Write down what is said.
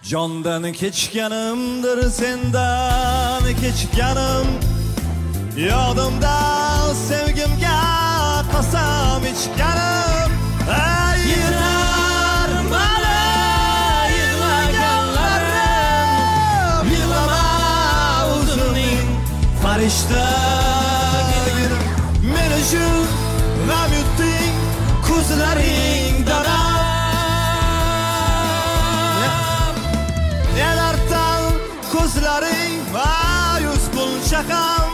Jondan kechganimdir sendan kechganim yodimda sevgimga qasam ichganim yig'lar mana yig'laganlarim yig'lama o'zimning farishtagim men uchun g'am yutding ko'zlaringdan ko'zlaring ma'yus bo'lsa ham